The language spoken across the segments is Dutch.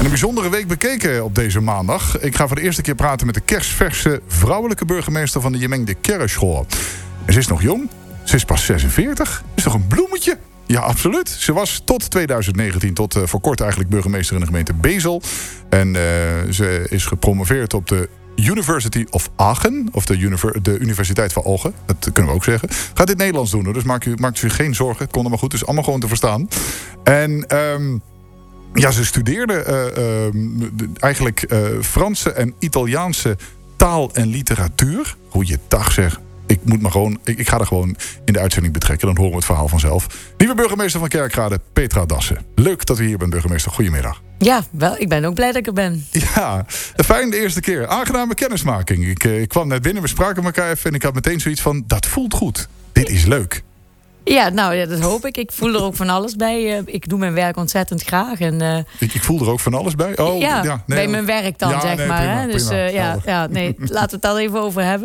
Een bijzondere week bekeken op deze maandag. Ik ga voor de eerste keer praten met de kerstverse vrouwelijke burgemeester van de Gemengde Kerkrade. En ze is nog jong. Ze is pas 46. Is toch een bloemetje? Ja, absoluut. Ze was tot 2019, tot voor kort eigenlijk burgemeester in de gemeente Bezel. En ze is gepromoveerd op de University of Aachen. Of de Universiteit van Aachen. Dat kunnen we ook zeggen. Gaat dit Nederlands doen hoor. Dus maakt u geen zorgen. Het kon allemaal goed. Het is allemaal gewoon te verstaan. En ze studeerde eigenlijk Franse en Italiaanse taal en literatuur. Goeiedag zeg. Ik ga er gewoon in de uitzending betrekken. Dan horen we het verhaal vanzelf. Nieuwe burgemeester van Kerkrade, Petra Dassen. Leuk dat u hier bent, burgemeester. Goedemiddag. Ja, wel, ik ben ook blij dat ik er ben. Ja, fijn de eerste keer. Aangename kennismaking. Ik kwam net binnen, we spraken elkaar even... en ik had meteen zoiets van, dat voelt goed. Dit is leuk. Ja, dat hoop ik. Ik voel er ook van alles bij. Ik doe mijn werk ontzettend graag. En, ik voel er ook van alles bij? Oh, bij mijn werk dan, zeg maar. Prima, hè? Dus laten we het daar even over hebben.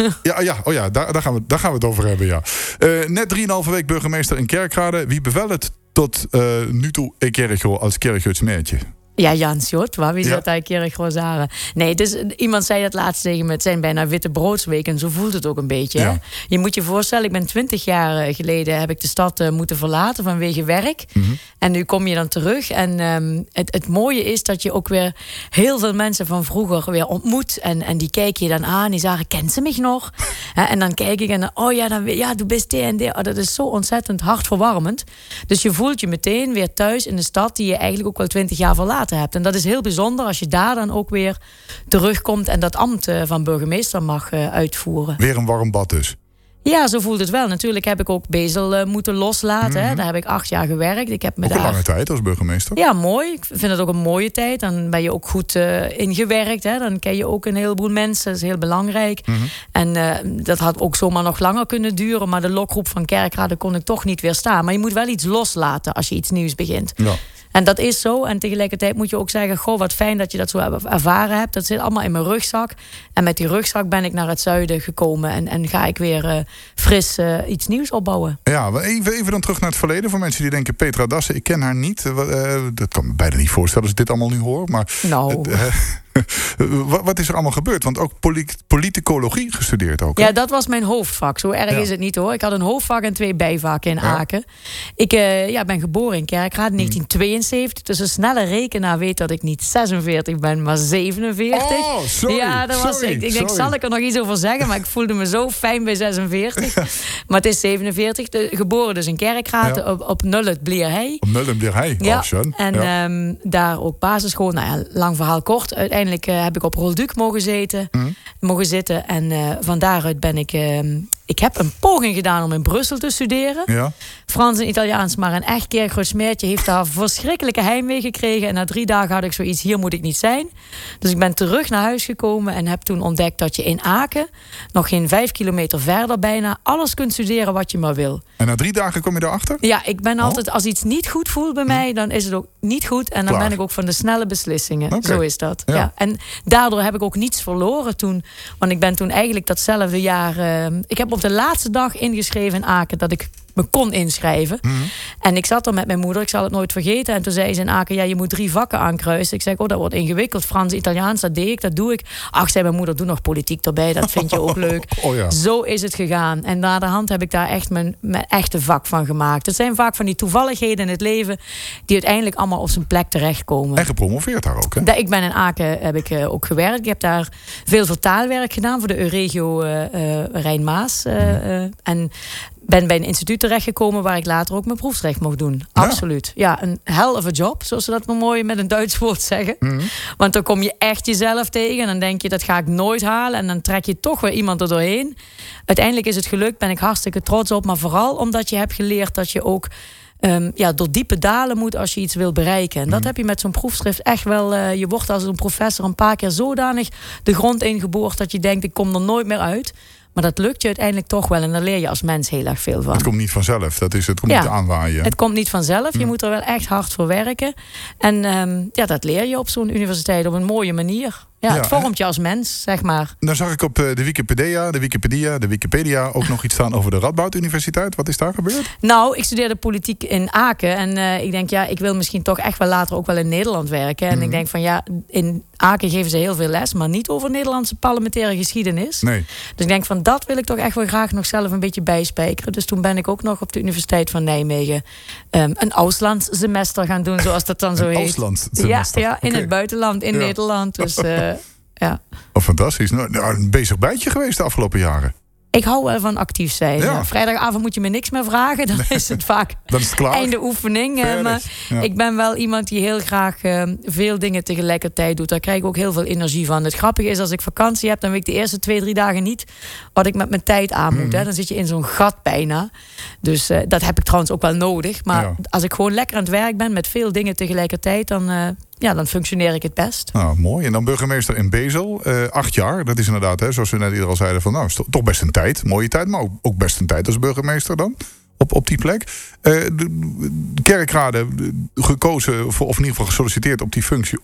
Daar gaan we het over hebben, ja. Net 3,5 week burgemeester in Kerkrade. Wie beveelt tot nu toe een Kerkrade als Kerkradsmeertje? Ja, Jans Jot, waar wie zat daar keer gewoon zeggen. Nee, dus iemand zei dat laatst tegen me. Het zijn bijna witte broodsweken. Zo voelt het ook een beetje. Ja. Hè? Je moet je voorstellen, ik ben 20 jaar geleden heb ik de stad moeten verlaten vanwege werk. Mm-hmm. En nu kom je dan terug. En het mooie is dat je ook weer heel veel mensen van vroeger weer ontmoet. En die kijk je dan aan. Die zeggen, kent ze mij nog? En dan kijk ik en du bent die en die. Oh, dat is zo ontzettend hartverwarmend. Dus je voelt je meteen weer thuis in de stad die je eigenlijk ook wel 20 jaar verlaten hebt. En dat is heel bijzonder als je daar dan ook weer terugkomt en dat ambt van burgemeester mag uitvoeren. Weer een warm bad dus. Ja, zo voelt het wel. Natuurlijk heb ik ook Bezel moeten loslaten. Mm-hmm. Daar heb ik 8 jaar gewerkt. Ik heb een lange tijd als burgemeester. Ja, mooi. Ik vind het ook een mooie tijd. Dan ben je ook goed ingewerkt. Hè. Dan ken je ook een heleboel mensen. Dat is heel belangrijk. Mm-hmm. En dat had ook zomaar nog langer kunnen duren. Maar de lokroep van Kerkrade kon ik toch niet weerstaan. Maar je moet wel iets loslaten als je iets nieuws begint. Ja. En dat is zo. En tegelijkertijd moet je ook zeggen, goh, wat fijn dat je dat zo ervaren hebt. Dat zit allemaal in mijn rugzak. En met die rugzak ben ik naar het zuiden gekomen. En ga ik weer fris iets nieuws opbouwen. Ja, even dan terug naar het verleden. Voor mensen die denken, Petra Dassen, ik ken haar niet. Dat kan me bijna niet voorstellen als ik dit allemaal nu hoor. Maar wat is er allemaal gebeurd? Want ook politicologie gestudeerd ook. Hè? Ja, dat was mijn hoofdvak. Zo erg is het niet hoor. Ik had een hoofdvak en 2 bijvakken in Aken. Ik ben geboren in Kerkrade 1972. Dus een snelle rekenaar weet dat ik niet 46 ben, maar 47. Oh, sorry. Ja, dat was ik. Ik denk, zal ik er nog iets over zeggen? Maar ik voelde me zo fijn bij 46. Maar het is 47. Geboren dus in Kerkrade op Nullet Blierhei. Op Nullet Blierhei. Ja. Oh, en daar ook basisschool. Nou ja, lang verhaal kort. Uiteindelijk heb ik op Rolduc mogen zitten. En van daaruit ben ik... Ik heb een poging gedaan om in Brussel te studeren. Ja. Frans en Italiaans, maar een echt Kerkradsmeertje heeft daar verschrikkelijke heimwee gekregen. En na 3 dagen had ik zoiets, hier moet ik niet zijn. Dus ik ben terug naar huis gekomen en heb toen ontdekt dat je in Aken, nog geen 5 kilometer verder bijna, alles kunt studeren wat je maar wil. En na 3 dagen kom je erachter? Ja, ik ben altijd, als iets niet goed voelt bij mij, dan is het ook niet goed. En dan ben ik ook van de snelle beslissingen. Okay. Zo is dat. Ja. En daardoor heb ik ook niets verloren toen. Want ik ben toen eigenlijk datzelfde jaar... ik heb op de laatste dag ingeschreven in Aken dat ik me kon inschrijven. Mm-hmm. En ik zat er met mijn moeder, ik zal het nooit vergeten. En toen zei ze in Aken, je moet 3 vakken aankruisen. Ik zei, dat wordt ingewikkeld. Frans, Italiaans, dat deed ik, dat doe ik. Ach, zei mijn moeder, doe nog politiek erbij, dat vind je ook leuk. Oh ja. Zo is het gegaan. En naderhand heb ik daar echt mijn echte vak van gemaakt. Het zijn vaak van die toevalligheden in het leven die uiteindelijk allemaal op zijn plek terechtkomen. En gepromoveerd daar ook, hè? Ik ben in Aken, heb ik ook gewerkt. Ik heb daar veel vertaalwerk gedaan voor de Euregio Rijn-Maas. En ben bij een instituut terechtgekomen waar ik later ook mijn proefsrecht mocht doen. Ja. Absoluut. Ja, een hell of a job, zoals ze dat maar mooi met een Duits woord zeggen. Mm-hmm. Want dan kom je echt jezelf tegen en dan denk je, dat ga ik nooit halen. En dan trek je toch weer iemand er doorheen. Uiteindelijk is het gelukt, ben ik hartstikke trots op. Maar vooral omdat je hebt geleerd dat je ook door diepe dalen moet als je iets wil bereiken. En dat heb je met zo'n proefschrift echt wel. Je wordt als een professor een paar keer zodanig de grond ingeboord dat je denkt, ik kom er nooit meer uit. Maar dat lukt je uiteindelijk toch wel. En daar leer je als mens heel erg veel van. Het komt niet vanzelf. Het komt niet aanwaaien. Het komt niet vanzelf. Je moet er wel echt hard voor werken. En dat leer je op zo'n universiteit op een mooie manier. het vormt je als mens, zeg maar. Dan zag ik op de Wikipedia ook nog iets staan over de Radboud Universiteit. Wat is daar gebeurd? Nou, ik studeerde politiek in Aken. En ik denk, ik wil misschien toch echt wel later ook wel in Nederland werken. En ik denk van, in Aken geven ze heel veel les, maar niet over Nederlandse parlementaire geschiedenis. Nee. Dus ik denk van, dat wil ik toch echt wel graag nog zelf een beetje bijspijkeren. Dus toen ben ik ook nog op de Universiteit van Nijmegen een Auslandssemester gaan doen, zoals dat dan zo heet. Auslandssemester? Ja, in het buitenland, in Nederland. Dus ja. Oh, fantastisch. Nou, een bezig bijtje geweest de afgelopen jaren. Ik hou wel van actief zijn. Ja. Vrijdagavond moet je me niks meer vragen. Dan is het vaak dan is het klaar. Einde oefening. Maar ik ben wel iemand die heel graag veel dingen tegelijkertijd doet. Daar krijg ik ook heel veel energie van. Het grappige is, als ik vakantie heb, dan weet ik de eerste 2-3 dagen niet wat ik met mijn tijd aan moet. Hè. Dan zit je in zo'n gat bijna. Dus dat heb ik trouwens ook wel nodig. Maar als ik gewoon lekker aan het werk ben met veel dingen tegelijkertijd, dan functioneer ik het best. Nou, mooi. En dan burgemeester in Bezel. 8 jaar. Dat is inderdaad, zoals we net eerder al zeiden, van is toch best een tijd. Mooie tijd, maar ook best een tijd als burgemeester dan. Op die plek. De kerkraden gekozen, of in ieder geval gesolliciteerd op die functie,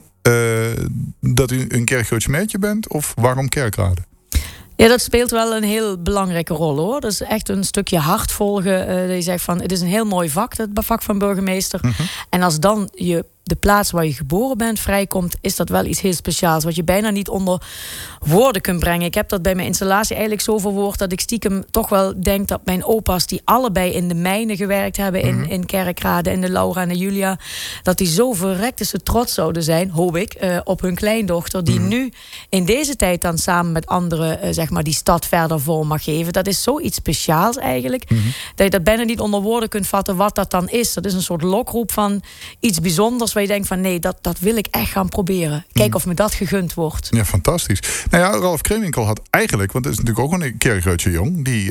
dat u een kerkgrootje bent? Of waarom kerkraden? Ja, dat speelt wel een heel belangrijke rol, hoor. Dat is echt een stukje hart volgen. Dat je zegt van, het is een heel mooi vak, het vak van burgemeester. En als dan de plaats waar je geboren bent vrijkomt, is dat wel iets heel speciaals, wat je bijna niet onder woorden kunt brengen. Ik heb dat bij mijn installatie eigenlijk zo verwoord dat ik stiekem toch wel denk dat mijn opa's, die allebei in de mijnen gewerkt hebben in Kerkrade, in de Laura en de Julia, dat die zo verrekte trots zouden zijn, hoop ik, op hun kleindochter, die nu in deze tijd dan samen met anderen zeg maar die stad verder vorm mag geven. Dat is zoiets speciaals eigenlijk, dat je dat bijna niet onder woorden kunt vatten wat dat dan is. Dat is een soort lokroep van iets bijzonders waar je denkt van, nee, dat wil ik echt gaan proberen. Kijk of me dat gegund wordt. Ja, fantastisch. Nou ja, Ralf Kreewinkel had eigenlijk, want dat is natuurlijk ook een kerkgrootje jong, die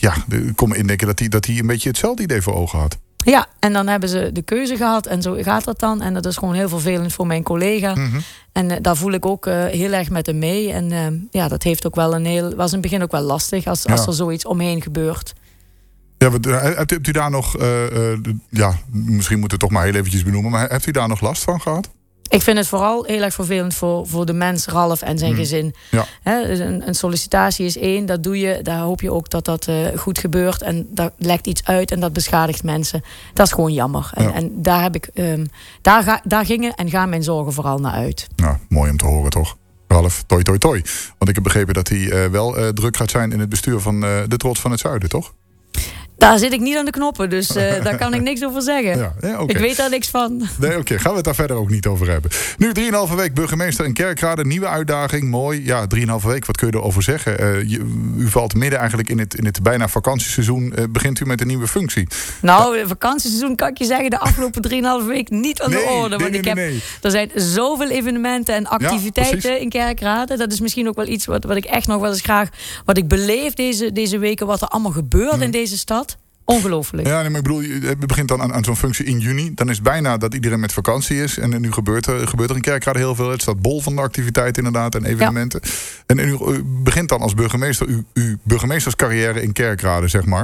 kon me indenken dat hij een beetje hetzelfde idee voor ogen had. Ja, en dan hebben ze de keuze gehad en zo gaat dat dan. En dat is gewoon heel vervelend voor mijn collega. En daar voel ik ook heel erg met hem mee. En dat heeft ook wel was in het begin ook wel lastig als er zoiets omheen gebeurt. Ja, hebt u daar nog, misschien moet het toch maar heel eventjes benoemen, maar hebt u daar nog last van gehad? Ik vind het vooral heel erg vervelend voor de mens Ralf en zijn gezin. Ja. Een sollicitatie is 1, dat doe je. Daar hoop je ook dat goed gebeurt. En daar lekt iets uit en dat beschadigt mensen. Dat is gewoon jammer. Ja. En daar heb ik, daar gingen en gaan mijn zorgen vooral naar uit. Nou, mooi om te horen toch? Ralf, toi. Want ik heb begrepen dat hij wel druk gaat zijn in het bestuur van de Trots van het Zuiden, toch? Daar zit ik niet aan de knoppen, dus daar kan ik niks over zeggen. Ja, okay. Ik weet daar niks van. Nee, oké. Gaan we het daar verder ook niet over hebben. Nu 3,5 week burgemeester in Kerkrade. Nieuwe uitdaging, mooi. Ja, 3,5 week, wat kun je erover zeggen? U valt midden eigenlijk in het bijna vakantieseizoen. Begint u met een nieuwe functie? Nou, het vakantieseizoen kan ik je zeggen de afgelopen 3,5 week niet aan de orde. Want er zijn zoveel evenementen en activiteiten in Kerkrade. Dat is misschien ook wel iets wat ik echt nog wel eens graag, wat ik beleef deze weken, wat er allemaal gebeurt in deze stad. Ongelooflijk. Ja, nee, maar ik bedoel, je begint dan aan zo'n functie in juni. Dan is het bijna dat iedereen met vakantie is. En nu gebeurt er in Kerkrade heel veel. Het staat bol van de activiteiten inderdaad en evenementen. Ja. En u begint dan als burgemeester uw burgemeesterscarrière in Kerkrade, zeg maar.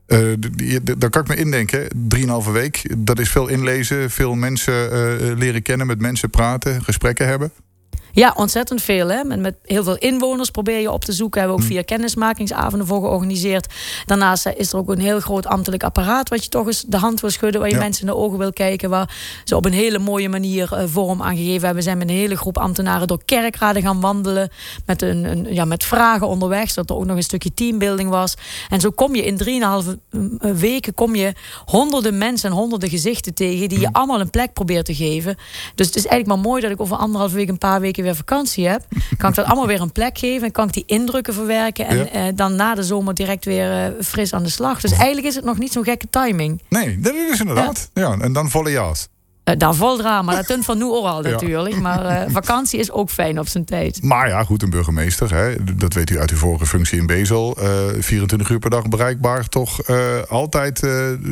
Daar kan ik me indenken. 3,5 week, dat is veel inlezen. Veel mensen leren kennen, met mensen praten, gesprekken hebben. Ja, ontzettend veel. Hè? Met heel veel inwoners probeer je op te zoeken. Hebben we ook 4 kennismakingsavonden voor georganiseerd. Daarnaast is er ook een heel groot ambtelijk apparaat wat je toch eens de hand wil schudden, waar je mensen in de ogen wil kijken, waar ze op een hele mooie manier vorm aan gegeven hebben. We zijn met een hele groep ambtenaren door Kerkrade gaan wandelen met vragen onderweg, zodat er ook nog een stukje teambuilding was. En zo kom je in 3,5 weken honderden mensen en honderden gezichten tegen die je allemaal een plek probeert te geven. Dus het is eigenlijk maar mooi dat ik over 1,5 week, een paar weken weer vakantie heb. Kan ik dat allemaal weer een plek geven en kan ik die indrukken verwerken en dan na de zomer direct weer fris aan de slag. Dus eigenlijk is het nog niet zo'n gekke timing. Nee, dat is inderdaad. Ja, en dan volle jas. Dan vol drama, dat punt van nu oral natuurlijk. Maar vakantie is ook fijn op zijn tijd. Maar ja, goed, een burgemeester, hè, dat weet u uit uw vorige functie in Bezel. 24 uur per dag bereikbaar, toch altijd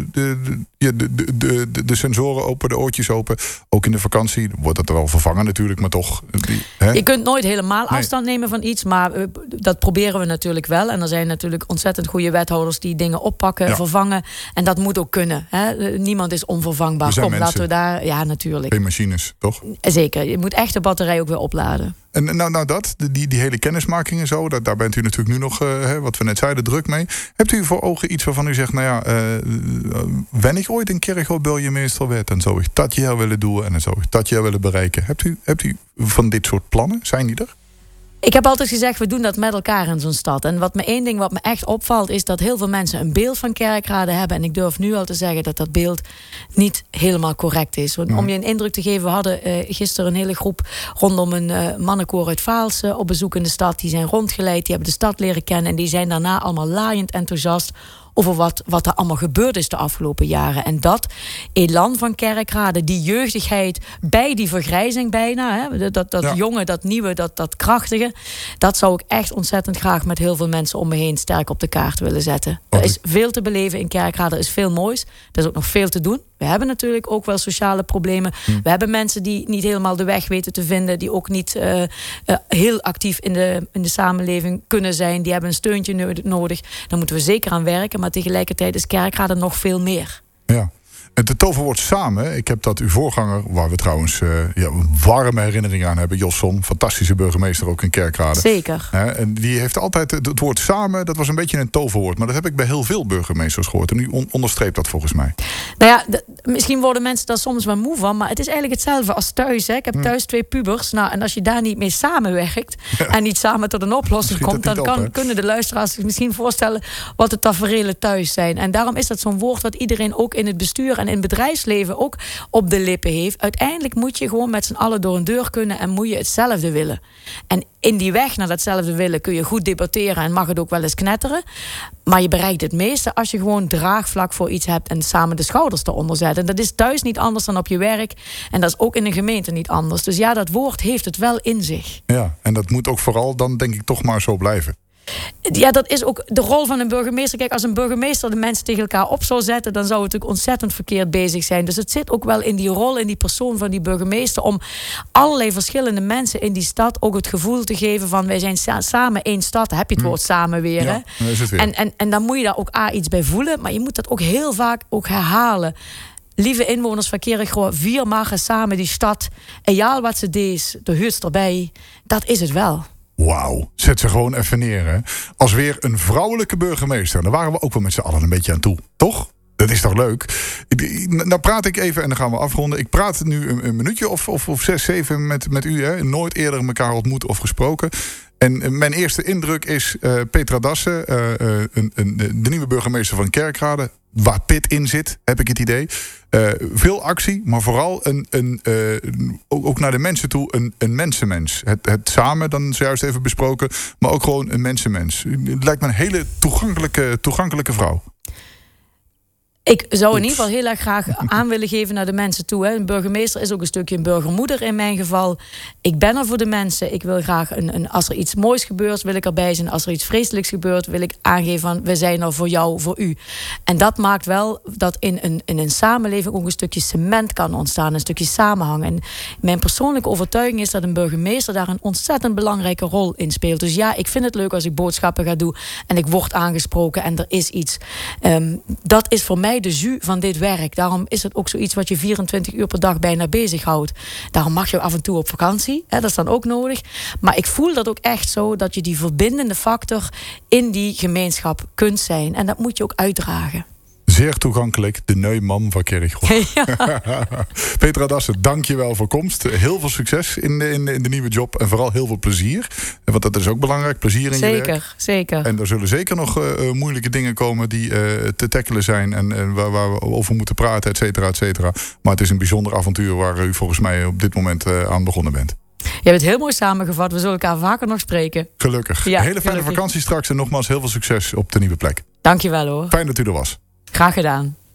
de sensoren open, de oortjes open. Ook in de vakantie wordt dat er wel vervangen natuurlijk, maar toch. Je kunt nooit helemaal afstand nemen van iets, maar dat proberen we natuurlijk wel. En er zijn natuurlijk ontzettend goede wethouders die dingen oppakken, vervangen. En dat moet ook kunnen. Hè. Niemand is onvervangbaar. Kom, laten we daar Ja, natuurlijk. Geen machines, toch? Zeker. Je moet echt de batterij ook weer opladen. En nou die hele kennismaking en zo, daar bent u natuurlijk nu nog, wat we net zeiden, druk mee. Hebt u voor ogen iets waarvan u zegt, wenn ik ooit een Kerkhof burgemeester werd, dan zou ik dat jaar willen doen en dan zou ik dat jaar willen bereiken. Hebt u van dit soort plannen? Zijn die er? Ik heb altijd gezegd, we doen dat met elkaar in zo'n stad. En één ding wat me echt opvalt, is dat heel veel mensen een beeld van kerkraden hebben. En ik durf nu al te zeggen dat dat beeld niet helemaal correct is. Want om je een indruk te geven, we hadden gisteren een hele groep rondom een mannenkoor uit Vaalsen op bezoek in de stad. Die zijn rondgeleid, die hebben de stad leren kennen. En die zijn daarna allemaal laaiend enthousiast over wat er allemaal gebeurd is de afgelopen jaren. En dat elan van kerkraden, die jeugdigheid bij die vergrijzing bijna, dat jonge, dat nieuwe, dat krachtige, dat zou ik echt ontzettend graag met heel veel mensen om me heen sterk op de kaart willen zetten. Er is veel te beleven in kerkraden, er is veel moois. Er is ook nog veel te doen. We hebben natuurlijk ook wel sociale problemen. We hebben mensen die niet helemaal de weg weten te vinden, die ook niet heel actief in de samenleving kunnen zijn. Die hebben een steuntje nodig. Daar moeten we zeker aan werken. Maar tegelijkertijd is kerkraden nog veel meer. Ja. Het toverwoord samen, ik heb dat uw voorganger, waar we trouwens warme herinneringen aan hebben, Jos Son, fantastische burgemeester ook in Kerkrade. Zeker. En die heeft altijd het woord samen, dat was een beetje een toverwoord. Maar dat heb ik bij heel veel burgemeesters gehoord. En u onderstreept dat volgens mij. Nou ja, misschien worden mensen daar soms wel moe van, maar het is eigenlijk hetzelfde als thuis. Hè. Ik heb thuis 2 pubers. Nou, en als je daar niet mee samenwerkt en niet samen tot een oplossing komt, dan kunnen de luisteraars zich misschien voorstellen wat de taferelen thuis zijn. En daarom is dat zo'n woord wat iedereen ook in het bestuur en in het bedrijfsleven ook op de lippen heeft. Uiteindelijk moet je gewoon met z'n allen door een deur kunnen en moet je hetzelfde willen. En in die weg naar datzelfde willen kun je goed debatteren en mag het ook wel eens knetteren. Maar je bereikt het meeste als je gewoon draagvlak voor iets hebt en samen de schouders eronder zet. En dat is thuis niet anders dan op je werk. En dat is ook in een gemeente niet anders. Dus ja, dat woord heeft het wel in zich. Ja, en dat moet ook vooral dan denk ik toch maar zo blijven. Ja, dat is ook de rol van een burgemeester. Kijk, als een burgemeester de mensen tegen elkaar op zou zetten, dan zou het natuurlijk ontzettend verkeerd bezig zijn. Dus het zit ook wel in die rol, in die persoon van die burgemeester, om allerlei verschillende mensen in die stad ook het gevoel te geven van wij zijn samen één stad. Dan heb je het woord samen weer. Ja, hè? Is het weer. En dan moet je daar ook iets bij voelen, maar je moet dat ook heel vaak ook herhalen. Lieve inwoners van Kerkrooi, 4 maanden samen die stad. En ja, wat ze deed, de hust erbij. Dat is het wel. Wauw, zet ze gewoon even neer. Hè. Als weer een vrouwelijke burgemeester. Daar waren we ook wel met z'n allen een beetje aan toe. Toch? Dat is toch leuk? Nou praat ik even en dan gaan we afronden. Ik praat nu een minuutje of 6, 7 met u. Hè. Nooit eerder elkaar ontmoet of gesproken. En mijn eerste indruk is Petra Dassen, de nieuwe burgemeester van Kerkrade. Waar Pit in zit, heb ik het idee. Veel actie, maar vooral ook naar de mensen toe een mensenmens. Het samen, dan zojuist even besproken, maar ook gewoon een mensenmens. Het lijkt me een hele toegankelijke vrouw. Ik zou in ieder geval heel erg graag aan willen geven naar de mensen toe. Hè. Een burgemeester is ook een stukje een burgermoeder in mijn geval. Ik ben er voor de mensen. Ik wil graag, als er iets moois gebeurt, wil ik erbij zijn. Als er iets vreselijks gebeurt, wil ik aangeven van we zijn er voor jou, voor u. En dat maakt wel dat in een samenleving ook een stukje cement kan ontstaan. Een stukje samenhang. En mijn persoonlijke overtuiging is dat een burgemeester daar een ontzettend belangrijke rol in speelt. Dus ja, ik vind het leuk als ik boodschappen ga doen en ik word aangesproken en er is iets. Dat is voor mij de jus van dit werk. Daarom is het ook zoiets wat je 24 uur per dag bijna bezighoudt. Daarom mag je af en toe op vakantie. Hè, dat is dan ook nodig. Maar ik voel dat ook echt zo dat je die verbindende factor in die gemeenschap kunt zijn. En dat moet je ook uitdragen. Zeer toegankelijk, de Neumann van Kerkrooi. Ja. Petra Dassen, dank je wel voor komst. Heel veel succes in de nieuwe job. En vooral heel veel plezier. Want dat is ook belangrijk, plezier in je werk. Zeker. En er zullen zeker nog moeilijke dingen komen die te tackelen zijn. En waar we over moeten praten, et cetera, et cetera. Maar het is een bijzonder avontuur waar u volgens mij op dit moment aan begonnen bent. Je hebt het heel mooi samengevat. We zullen elkaar vaker nog spreken. Gelukkig. Ja, hele fijne vakantie straks. En nogmaals heel veel succes op de nieuwe plek. Dank je wel hoor. Fijn dat u er was. Graag gedaan.